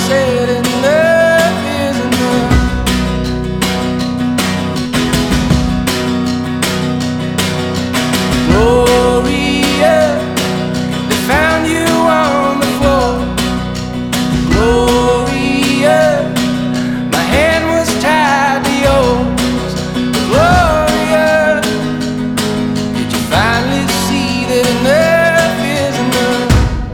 said enough is enough. Gloria, they found you on the floor. Gloria, my hand was tied to yours. Gloria, did you finally see that enough is enough?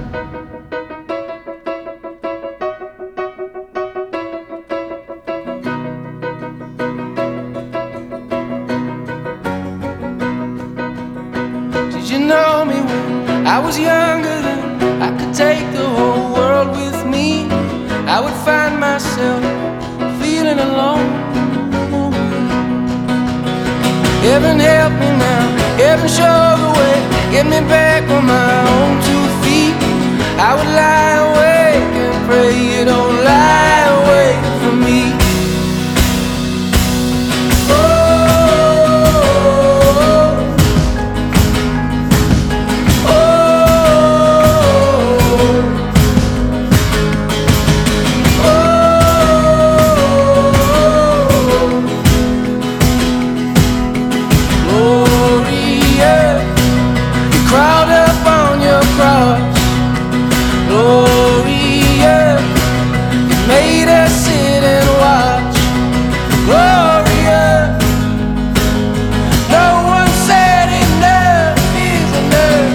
Did you know me when I was younger than I could take the whole world with me? I would find myself feeling alone. Heaven help me now, heaven show the way, get me back on my own 2 feet. I would lie awake and pray you don't lie awake from me. Gloria, you made us sit and watch. Gloria, no one said enough is enough.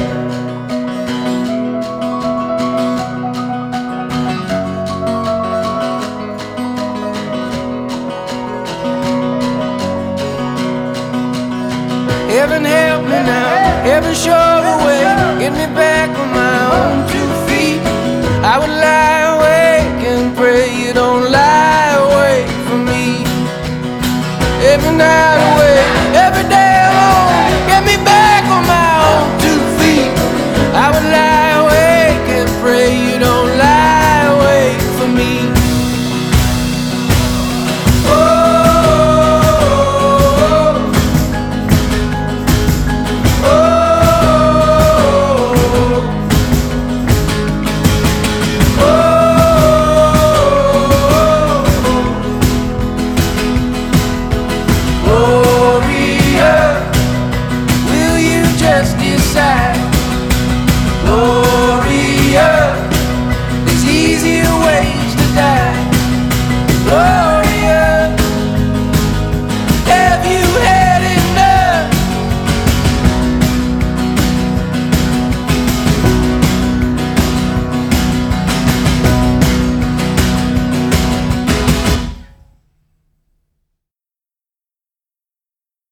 Heaven help me now, heaven show the way, get me back on my own 2 feet. I would lie awake and pray you don't lie away from me. Every night away, every day alone, get me back on my own 2 feet. I would lie awake and pray you don't lie away from me. Just decide